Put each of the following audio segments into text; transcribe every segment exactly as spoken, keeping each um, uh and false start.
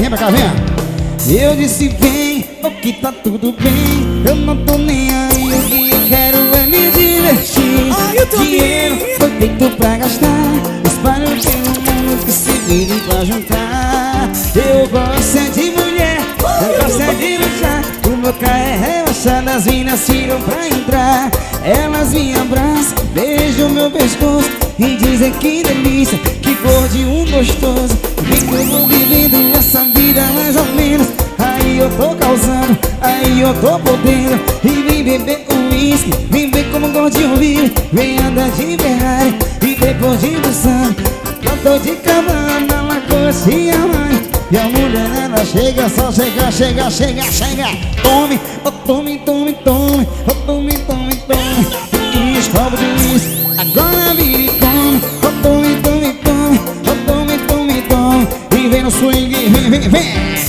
vem pra cá, vem. Eu disse vem, porque tá tudo bem. Eu não tô nem aí, o que eu quero é me divertir. Dinheiro foi feito pra gastar, espalho pelo mundo que se vire pra juntar. Eu gosto é de mulher, eu gosto é de lutar. O meu carro é relaxado, as minas tiram pra entrar. Elas me abraçam, beijam meu pescoço e dizem que delícia, que cor de um gostoso. Vem que eu vou vivendo essa vida mais ou menos. Aí eu tô causando, aí eu tô podendo. E vem beber um uísque, vem ver como gordinho vive. Vem andar de Ferrari e depois de Busan. Eu tô de cama na lagoa e a mãe. E a mulher ela chega, só chega, chega, chega, chega. Tome, oh tome, tome, tome, oh tome, tome, tome. E escova de uísque, agora vira e come. Oh tome, tome, tome, oh tome, tome, tome. E vem no swing, vem, vem, vem.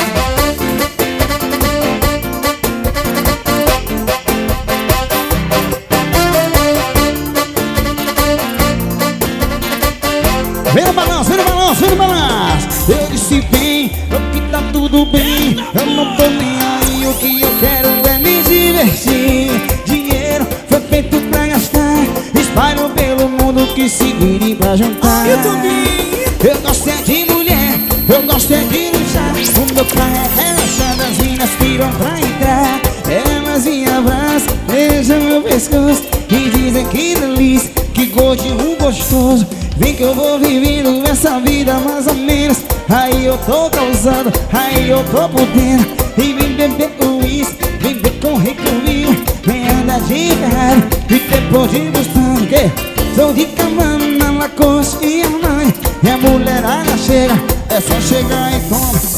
Vem no balanço, vem no balanço, vem no balanço. Eu disse vem, porque tá tudo bem. Eu não tô nem aí, o que eu quero é me divertir. Dinheiro foi feito pra gastar, espalho pelo mundo que se vire pra juntar. Eu também. Eu gosto é de mulher, eu gosto é de luxar. O meu carro é relaxado, as minas tiram pra entrar. Elas me abraçam, beijam meu pescoço e dizem que delícia, que gordinho gostoso. Vem que eu vou vivendo essa vida mais ou menos. Aí eu tô causando, aí eu tô podendo. E vem beber uísque, vem ver correr comigo. Vem andar de Ferrari e depois de Busan. O quê? Sou de cama na lagoa e a mãe. E a mulherada chega, é só chegar e toma.